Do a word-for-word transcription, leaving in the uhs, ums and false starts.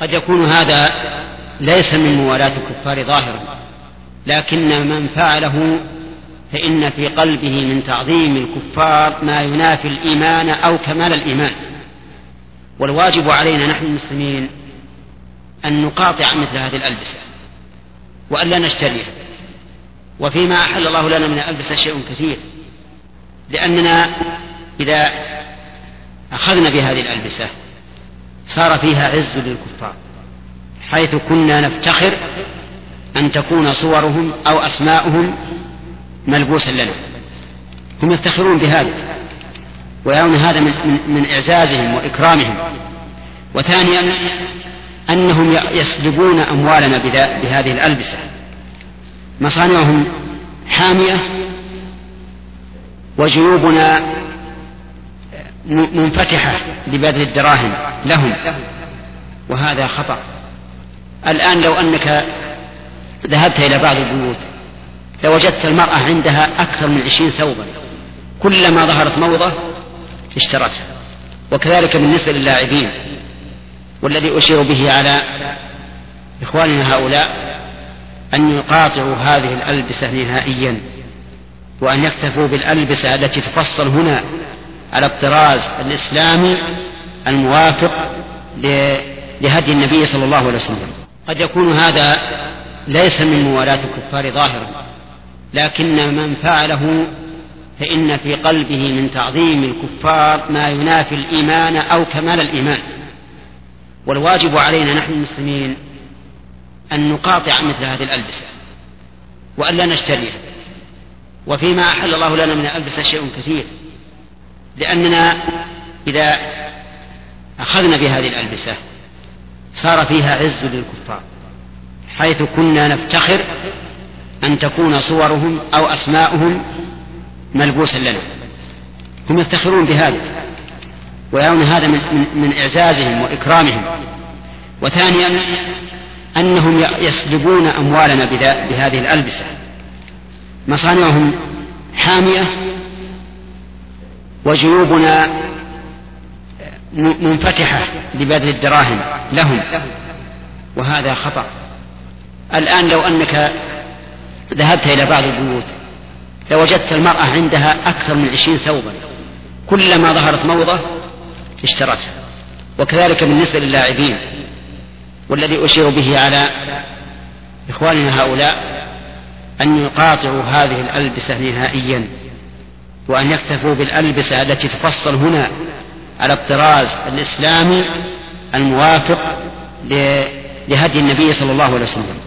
قد يكون هذا ليس من موالاة الكفار ظاهرا، لكن من فعله فإن في قلبه من تعظيم الكفار ما ينافي الإيمان أو كمال الإيمان. والواجب علينا نحن المسلمين أن نقاطع مثل هذه الألبسة وأن لا نشتريها. وفيما أحل الله لنا من الألبسة شيء كثير، لأننا إذا أخذنا بهذه الألبسة صار فيها عز للكفار، حيث كنا نفتخر أن تكون صورهم أو أسماؤهم ملبوسا لنا. هم يفتخرون بهذا ويرون هذا من, من, من إعزازهم وإكرامهم. وثانيا أنهم يسلبون أموالنا بهذه الألبسة. مصانعهم حامية وجيوبنا منفتحة لبذل الدراهم لهم، وهذا خطأ. الآن لو أنك ذهبت إلى بعض البيوت لوجدت المرأة عندها أكثر من عشرين ثوبا، كلما ظهرت موضة اشترتها. وكذلك بالنسبة للاعبين. والذي أشير به على إخواننا هؤلاء أن يقاطعوا هذه الألبسة نهائيا، وأن يكتفوا بالألبسة التي تفصل هنا على الطراز الإسلامي الموافق لهدي النبي صلى الله عليه وسلم. قد يكون هذا ليس من موالاة الكفار ظاهرا، لكن من فعله فإن في قلبه من تعظيم الكفار ما ينافي الإيمان أو كمال الإيمان. والواجب علينا نحن المسلمين أن نقاطع مثل هذه الألبسة وأن لا نشتريها. وفيما أحل الله لنا من الألبسة شيء كثير، لأننا إذا أخذنا بهذه الألبسة صار فيها عز للكفار، حيث كنا نفتخر أن تكون صورهم أو أسماؤهم ملبوسا لنا. هم يفتخرون بهذا ويرون هذا من, من, من إعزازهم وإكرامهم. وثانيا أنهم يسلبون أموالنا بهذه الألبسة. مصانعهم حامية وجيوبنا منفتحة لبذل الدراهم لهم، وهذا خطأ. الآن لو أنك ذهبت إلى بعض البيوت لوجدت المرأة عندها أكثر من عشرين ثوبا، كلما ظهرت موضة اشترتها. وكذلك بالنسبة للاعبين. والذي أشير به على إخواننا هؤلاء أن يقاطعوا هذه الألبسة نهائيا، وأن يكتفوا بالألبسة التي تفصل هنا على الطراز الإسلامي الموافق لهدي النبي صلى الله عليه وسلم.